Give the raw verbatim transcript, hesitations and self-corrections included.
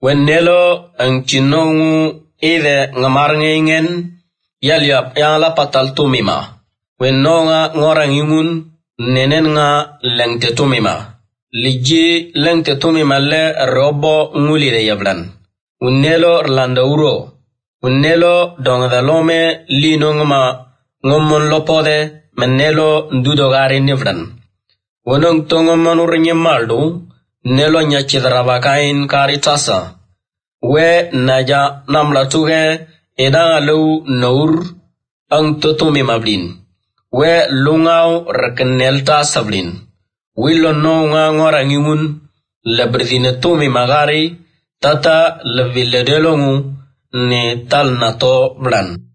Wennelo ang chinongu ide ngamarngingen yalyap yang la patal tumima. Wennonga ngorang imun nenen nga lengte tumima. Liji lengte tumima le robo ngulire yablan. Wennelo rlanda uro. Wennelo dongdalome linongma ngomon lopode menelo ndudogari nivran. Wonong tongomon rinyemaldu nelo nyachidrabakain karitasa. We naja namlatuge edang alu naur ang tutumi mablin. We lungaw rekenelta sablin. Wilo no nga ngorangimun lebrdine tumi magari tata leviledelongu ne tal nato blan.